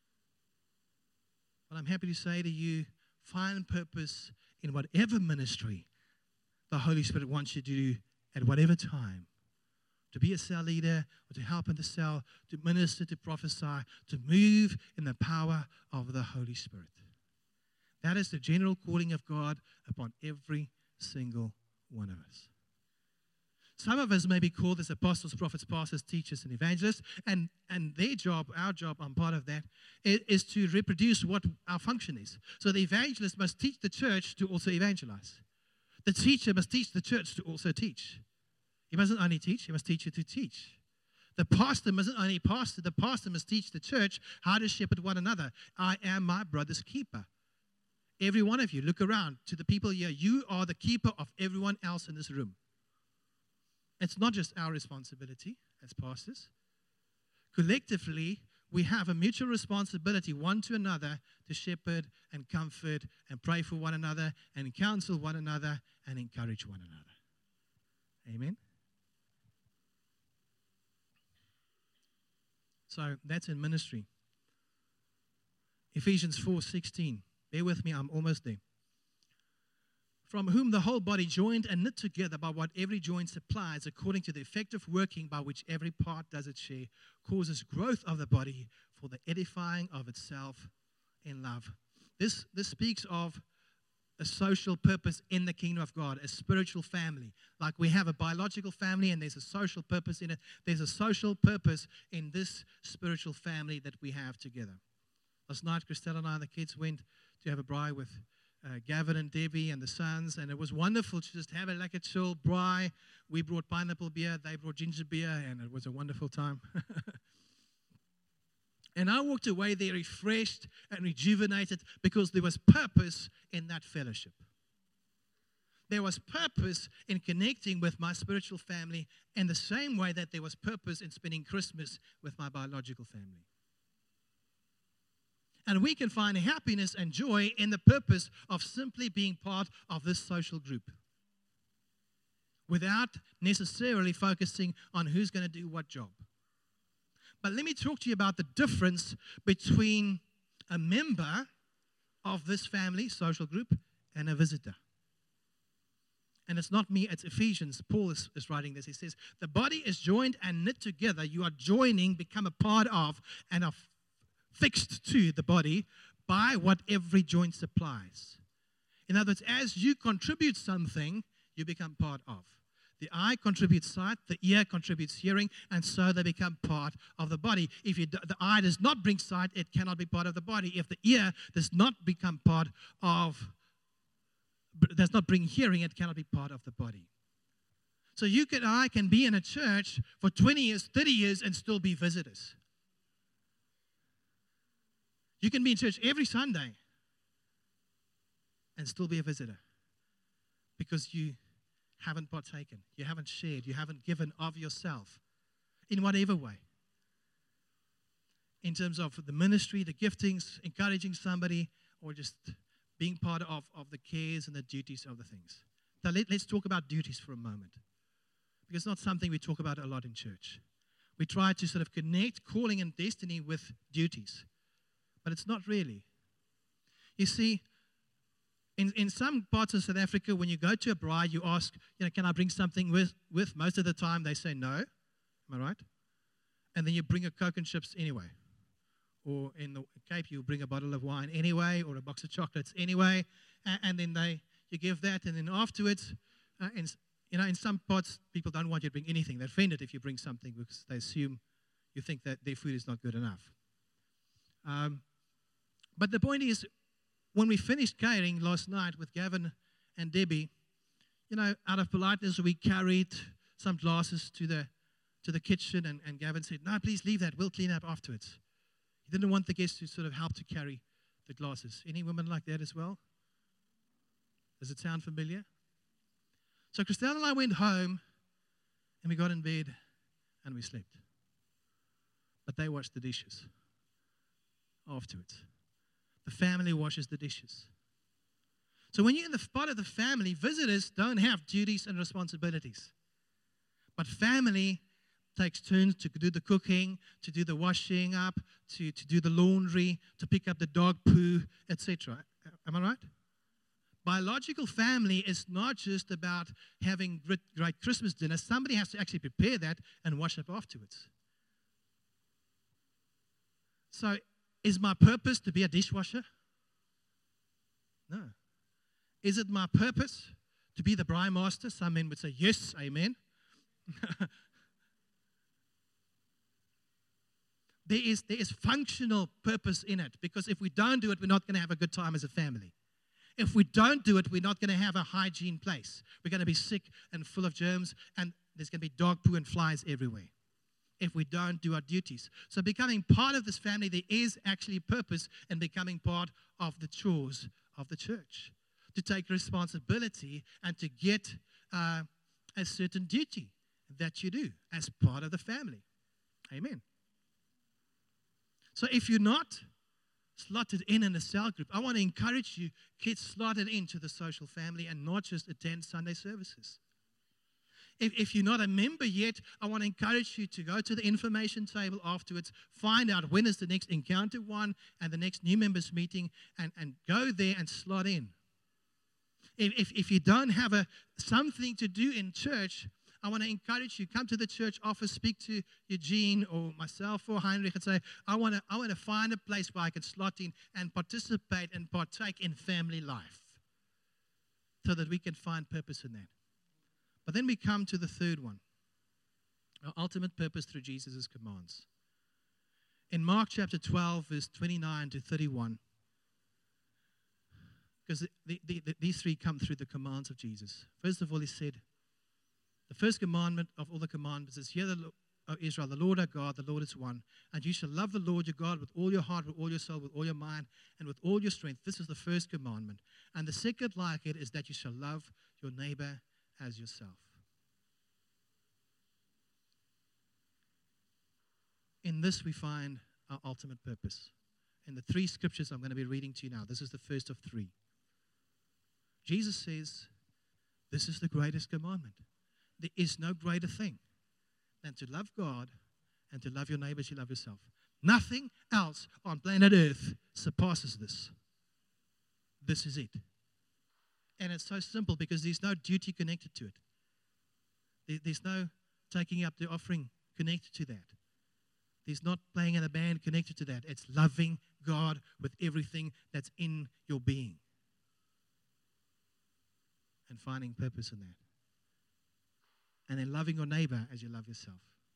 But I'm happy to say to you, find purpose in whatever ministry the Holy Spirit wants you to do at whatever time. To be a cell leader, or to help in the cell, to minister, to prophesy, to move in the power of the Holy Spirit. That is the general calling of God upon every single one of us. Some of us may be called as apostles, prophets, pastors, teachers, and evangelists, and their job, our job, I'm part of that, is to reproduce what our function is. So the evangelist must teach the church to also evangelize. The teacher must teach the church to also teach. He mustn't only teach, he must teach you to teach. The pastor mustn't only pastor, the pastor must teach the church how to shepherd one another. I am my brother's keeper. Every one of you, look around to the people here. You are the keeper of everyone else in this room. It's not just our responsibility as pastors. Collectively, we have a mutual responsibility one to another to shepherd and comfort and pray for one another and counsel one another and encourage one another. Amen? So that's in ministry. Ephesians 4:16. Bear with me, I'm almost there. From whom the whole body joined and knit together by what every joint supplies, according to the effective working by which every part does its share, causes growth of the body for the edifying of itself in love. This speaks of a social purpose in the kingdom of God, a spiritual family. Like we have a biological family and there's a social purpose in it. There's a social purpose in this spiritual family that we have together. Last night, Christelle and I and the kids went to have a braai with Gavin and Debbie and the sons, and it was wonderful to just have a chill braai. We brought pineapple beer, they brought ginger beer, and it was a wonderful time. And I walked away there refreshed and rejuvenated because there was purpose in that fellowship. There was purpose in connecting with my spiritual family in the same way that there was purpose in spending Christmas with my biological family. And we can find happiness and joy in the purpose of simply being part of this social group without necessarily focusing on who's going to do what job. But let me talk to you about the difference between a member of this family, social group, and a visitor. And it's not me, it's Ephesians. Paul is writing this. He says, the body is joined and knit together. You are joining, become a part of, and are fixed to the body by what every joint supplies. In other words, as you contribute something, you become part of. The eye contributes sight, the ear contributes hearing, and so they become part of the body. If the eye does not bring sight, it cannot be part of the body. If the ear does not bring hearing, it cannot be part of the body. So you and I can be in a church for 20 years, 30 years, and still be visitors. You can be in church every Sunday and still be a visitor because you haven't partaken, you haven't shared, you haven't given of yourself in whatever way. In terms of the ministry, the giftings, encouraging somebody, or just being part of the cares and the duties of the things. Now let's talk about duties for a moment, because it's not something we talk about a lot in church. We try to sort of connect calling and destiny with duties, but it's not really. You see, in some parts of South Africa, when you go to a braai, you ask, can I bring something with? Most of the time, they say no. Am I right? And then you bring a Coke and chips anyway. Or in the Cape, you bring a bottle of wine anyway, or a box of chocolates anyway. And then you give that, and then afterwards, in some parts, people don't want you to bring anything. They're offended if you bring something because they assume you think that their food is not good enough. But the point is, when we finished catering last night with Gavin and Debbie, out of politeness, we carried some glasses to the kitchen, and Gavin said, "No, please leave that. We'll clean up afterwards." He didn't want the guests to sort of help to carry the glasses. Any women like that as well? Does it sound familiar? So Christelle and I went home, and we got in bed, and we slept. But they washed the dishes afterwards. The family washes the dishes. So when you're in the part of the family, visitors don't have duties and responsibilities. But family takes turns to do the cooking, to do the washing up, to do the laundry, to pick up the dog poo, etc. Am I right? Biological family is not just about having great Christmas dinner. Somebody has to actually prepare that and wash up afterwards. So, is my purpose to be a dishwasher? No. Is it my purpose to be the braai master? Some men would say, yes, amen. There is functional purpose in it, because if we don't do it, we're not going to have a good time as a family. If we don't do it, we're not going to have a hygiene place. We're going to be sick and full of germs, and there's going to be dog poo and flies everywhere if we don't do our duties. So becoming part of this family, there is actually purpose in becoming part of the chores of the church, to take responsibility and to get a certain duty that you do as part of the family. Amen. So if you're not slotted in a cell group, I want to encourage you, get slotted into the social family and not just attend Sunday services. If you're not a member yet, I want to encourage you to go to the information table afterwards, find out when is the next Encounter One and the next new members meeting, and go there and slot in. If you don't have something to do in church, I want to encourage you, come to the church office, speak to Eugene or myself or Heinrich and say, I want to find a place where I can slot in and participate and partake in family life so that we can find purpose in that. But then we come to the third one, our ultimate purpose through Jesus' commands. In Mark chapter 12, verse 29 to 31, because these three come through the commands of Jesus. First of all, he said, the first commandment of all the commandments is, hear, O Israel, the Lord our God, the Lord is one. And you shall love the Lord your God with all your heart, with all your soul, with all your mind, and with all your strength. This is the first commandment. And the second like it is that you shall love your neighbor as yourself. In this we find our ultimate purpose. In the three scriptures I'm going to be reading to you now, this is the first of three. Jesus says, this is the greatest commandment. There is no greater thing than to love God and to love your neighbor as you love yourself. Nothing else on planet Earth surpasses this. This is it. And it's so simple because there's no duty connected to it. There's no taking up the offering connected to that. There's not playing in a band connected to that. It's loving God with everything that's in your being and finding purpose in that. And then loving your neighbor as you love yourself.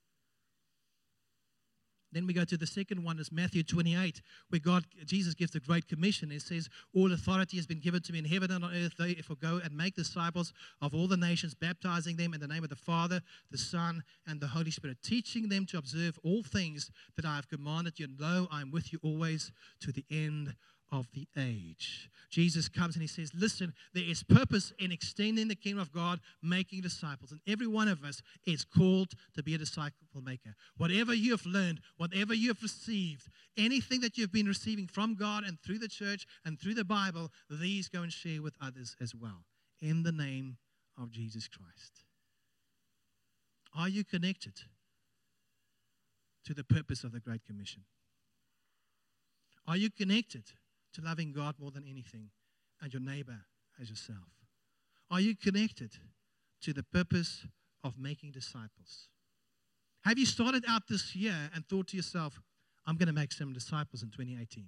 Then we go to the second one, is Matthew 28, where Jesus gives the Great Commission. It says, all authority has been given to me in heaven and on earth. Therefore go and make disciples of all the nations, baptizing them in the name of the Father, the Son, and the Holy Spirit, teaching them to observe all things that I have commanded you. And lo, I am with you always to the end of the age. Jesus comes and he says, listen, there is purpose in extending the kingdom of God, making disciples. And every one of us is called to be a disciple maker. Whatever you have learned, whatever you have received, anything that you've been receiving from God and through the church and through the Bible, these go and share with others as well. In the name of Jesus Christ. Are you connected to the purpose of the Great Commission? Are you connected to loving God more than anything and your neighbor as yourself? Are you connected to the purpose of making disciples? Have you started out this year and thought to yourself, I'm going to make some disciples in 2018?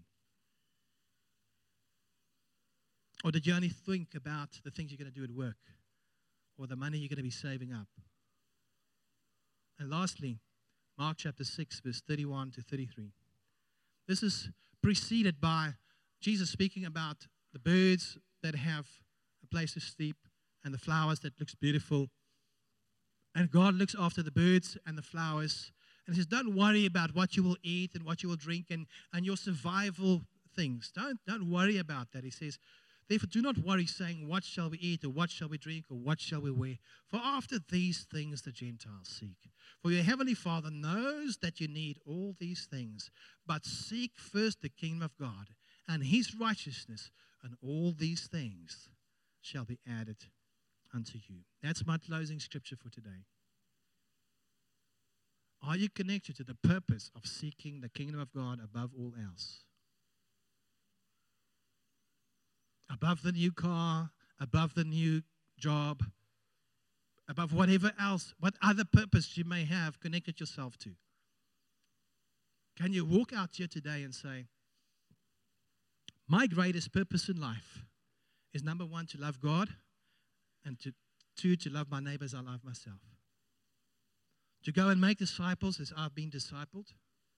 Or did you only think about the things you're going to do at work or the money you're going to be saving up? And lastly, Mark chapter 6, verse 31 to 33. This is preceded by Jesus speaking about the birds that have a place to sleep and the flowers that looks beautiful. And God looks after the birds and the flowers. And he says, don't worry about what you will eat and what you will drink and your survival things. Don't worry about that. He says, therefore do not worry saying, what shall we eat or what shall we drink or what shall we wear? For after these things the Gentiles seek. For your heavenly Father knows that you need all these things. But seek first the kingdom of God and his righteousness, and all these things shall be added unto you. That's my closing scripture for today. Are you connected to the purpose of seeking the kingdom of God above all else? Above the new car, above the new job, above whatever else, what other purpose you may have connected yourself to? Can you walk out here today and say, my greatest purpose in life is, number one, to love God, and two, to love my neighbor as I love myself. To go and make disciples as I've been discipled.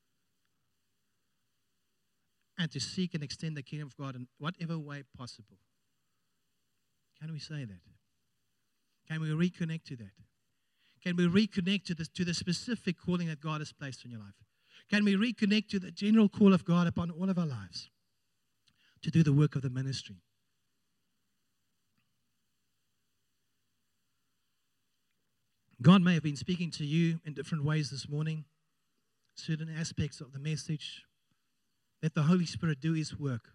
And to seek and extend the kingdom of God in whatever way possible. Can we say that? Can we reconnect to that? Can we reconnect to the specific calling that God has placed in your life? Can we reconnect to the general call of God upon all of our lives to do the work of the ministry? God may have been speaking to you in different ways this morning, certain aspects of the message. Let the Holy Spirit do His work.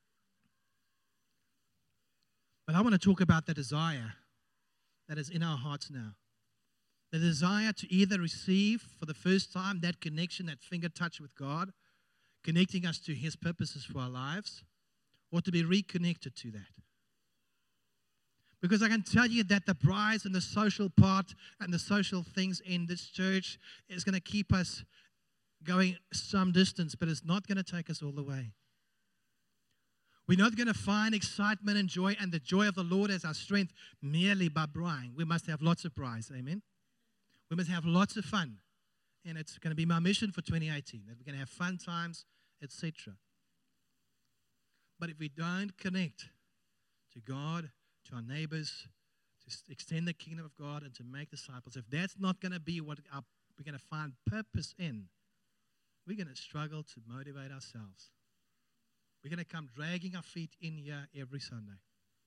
But I want to talk about the desire that is in our hearts now. The desire to either receive for the first time that connection, that finger touch with God, connecting us to His purposes for our lives, or to be reconnected to that. Because I can tell you that the prize and the social part and the social things in this church is going to keep us going some distance, but it's not going to take us all the way. We're not going to find excitement and joy and the joy of the Lord as our strength merely by bragging. We must have lots of praise. Amen. We must have lots of fun. And it's going to be my mission for 2018, that we're going to have fun times, etc. But if we don't connect to God, to our neighbors, to extend the kingdom of God and to make disciples, if that's not going to be what we're going to find purpose in, we're going to struggle to motivate ourselves. We're going to come dragging our feet in here every Sunday.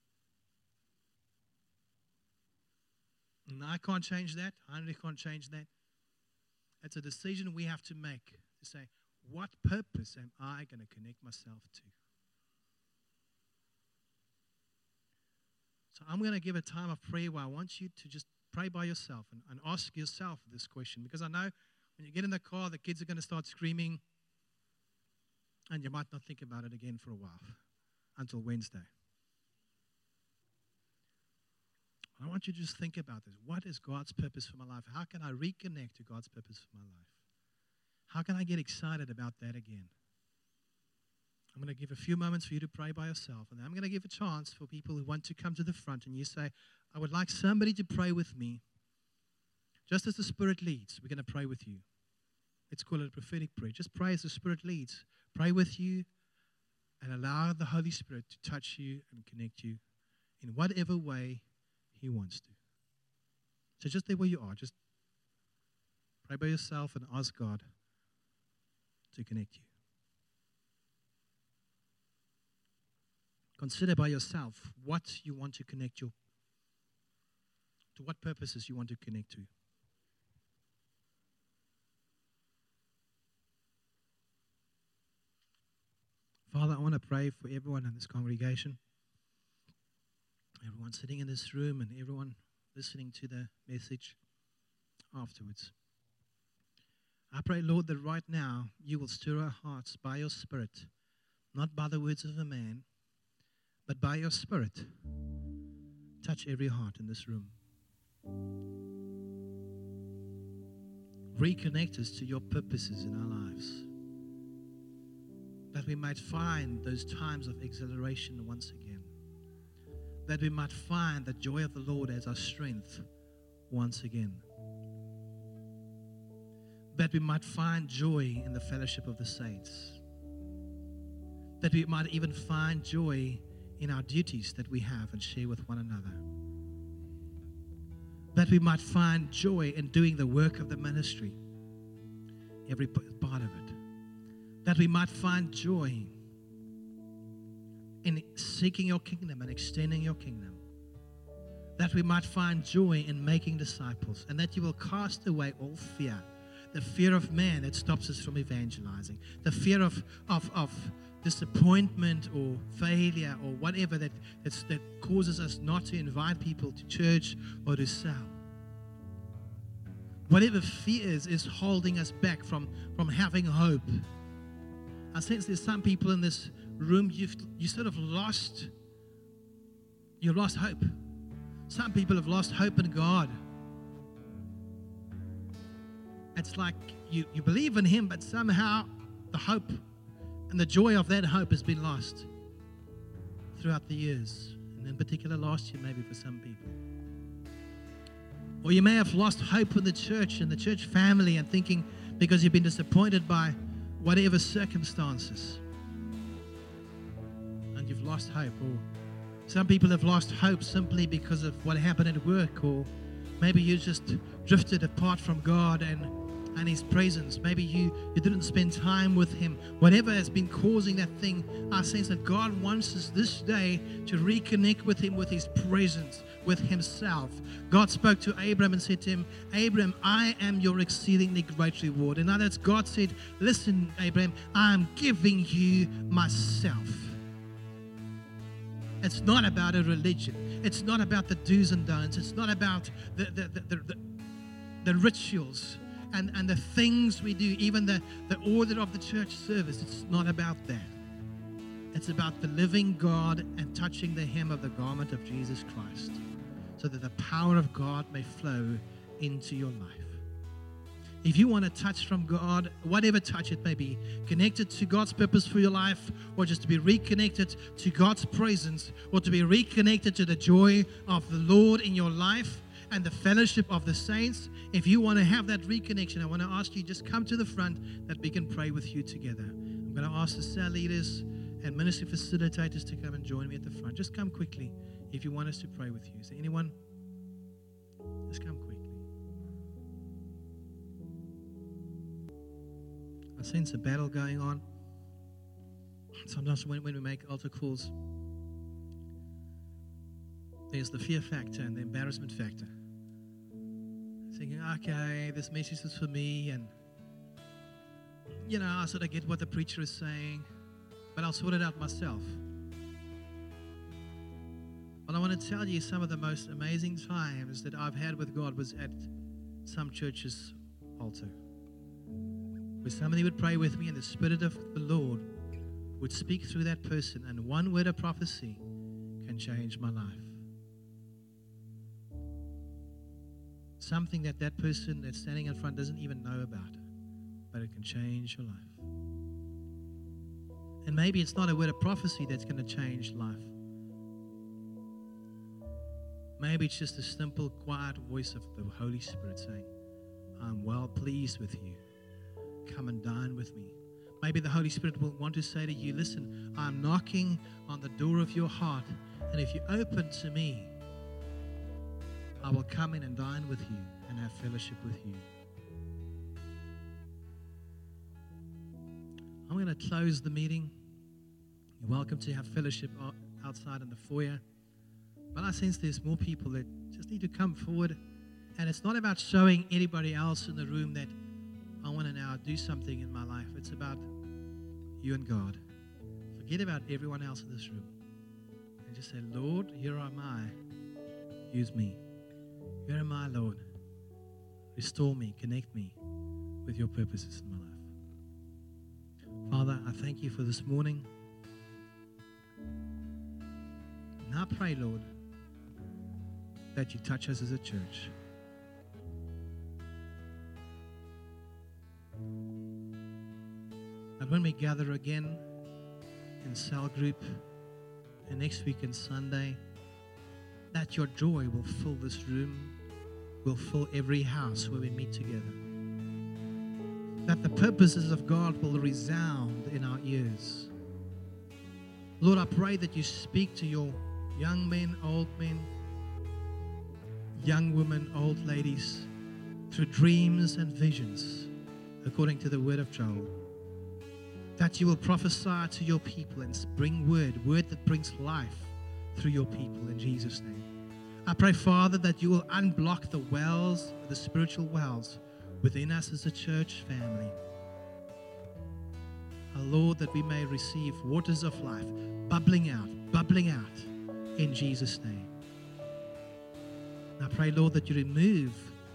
And I can't change that. I really can't change that. It's a decision we have to make to say, what purpose am I going to connect myself to? So I'm going to give a time of prayer where I want you to just pray by yourself and ask yourself this question. Because I know when you get in the car, the kids are going to start screaming. And you might not think about it again for a while, until Wednesday. I want you to just think about this. What is God's purpose for my life? How can I reconnect to God's purpose for my life? How can I get excited about that again? I'm going to give a few moments for you to pray by yourself. And then I'm going to give a chance for people who want to come to the front. And you say, I would like somebody to pray with me. Just as the Spirit leads, we're going to pray with you. Let's call it a prophetic prayer. Just pray as the Spirit leads. Pray with you and allow the Holy Spirit to touch you and connect you in whatever way He wants to. So just there where you are, just pray by yourself and ask God to connect you. Consider by yourself what you want to connect you to, what purposes you want to connect to. Father, I want to pray for everyone in this congregation, everyone sitting in this room and everyone listening to the message afterwards. I pray, Lord, that right now you will stir our hearts by your Spirit, not by the words of a man, but by your Spirit. Touch every heart in this room. Reconnect us to your purposes in our lives, that we might find those times of exhilaration once again, that we might find the joy of the Lord as our strength once again, that we might find joy in the fellowship of the saints, that we might even find joy in our duties that we have and share with one another, that we might find joy in doing the work of the ministry, every part of it, that we might find joy in seeking your kingdom and extending your kingdom, that we might find joy in making disciples, and that you will cast away all fear, the fear of man that stops us from evangelizing, the fear of disappointment or failure or whatever that causes us not to invite people to church or to sell. Whatever fears is holding us back from having hope. I sense there's some people in this room, you sort of lost hope. Some people have lost hope in God. It's like you believe in Him, but somehow the hope and the joy of that hope has been lost throughout the years. And in particular last year maybe for some people. Or you may have lost hope in the church and the church family and thinking because you've been disappointed by whatever circumstances. And you've lost hope. Or some people have lost hope simply because of what happened at work. Or maybe you just drifted apart from God and His presence. Maybe you didn't spend time with Him. Whatever has been causing that thing, I sense that God wants us this day to reconnect with Him, with His presence, with Himself. God spoke to Abram and said to him, Abram, I am your exceedingly great reward. In other words, God said, listen, Abram, I am giving you myself. It's not about a religion. It's not about the do's and don'ts. It's not about the rituals and the things we do, even the order of the church service. It's not about that. It's about the living God and touching the hem of the garment of Jesus Christ so that the power of God may flow into your life. If you want a touch from God, whatever touch it may be, connected to God's purpose for your life, or just to be reconnected to God's presence, or to be reconnected to the joy of the Lord in your life and the fellowship of the saints, if you want to have that reconnection, I want to ask you, just come to the front that we can pray with you together. I'm going to ask the cell leaders and ministry facilitators to come and join me at the front. Just come quickly if you want us to pray with you. Is there anyone? Just come quickly. I sense a battle going on. Sometimes when we make altar calls, there's the fear factor and the embarrassment factor. Thinking, okay, this message is for me, and I sort of get what the preacher is saying, but I'll sort it out myself. But I want to tell you, some of the most amazing times that I've had with God was at some church's altar, where somebody would pray with me and the Spirit of the Lord would speak through that person, and one word of prophecy can change my life. Something that person that's standing in front doesn't even know about, but it can change your life. And maybe it's not a word of prophecy that's going to change life. Maybe it's just a simple, quiet voice of the Holy Spirit saying, I'm well pleased with you. Come and dine with me. Maybe the Holy Spirit will want to say to you, listen, I'm knocking on the door of your heart, and if you open to me, I will come in and dine with you and have fellowship with you. I'm going to close the meeting. You're welcome to have fellowship outside in the foyer. But I sense there's more people that just need to come forward. And it's not about showing anybody else in the room that I want to now do something in my life. It's about you and God. Forget about everyone else in this room. And just say, Lord, here am I. Use me. Here am I, Lord. Restore me, connect me with your purposes in my life. Father, I thank you for this morning. And I pray, Lord, that you touch us as a church. And when we gather again in cell group, and next week on Sunday, that your joy will fill this room, will fill every house where we meet together. That the purposes of God will resound in our ears. Lord, I pray that you speak to your young men, old men, young women, old ladies, through dreams and visions, according to the word of Joel. That you will prophesy to your people and bring word that brings life through your people in Jesus' name. I pray, Father, that you will unblock the wells, the spiritual wells within us as a church family. Oh, Lord, that we may receive waters of life bubbling out in Jesus' name. And I pray, Lord, that you remove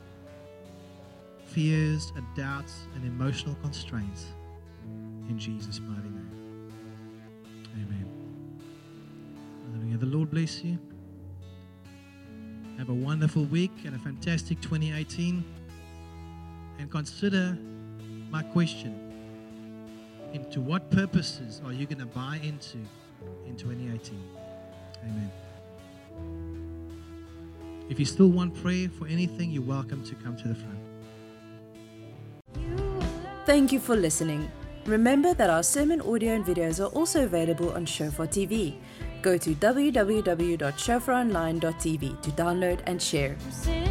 fears and doubts and emotional constraints in Jesus' mighty name. Amen. Hallelujah. The Lord bless you. Have a wonderful week and a fantastic 2018. And consider my question. Into what purposes are you going to buy into in 2018? Amen. If you still want prayer for anything, you're welcome to come to the front. Thank you for listening. Remember that our sermon audio and videos are also available on Shofar TV. Go to www.shofaronline.tv to download and share.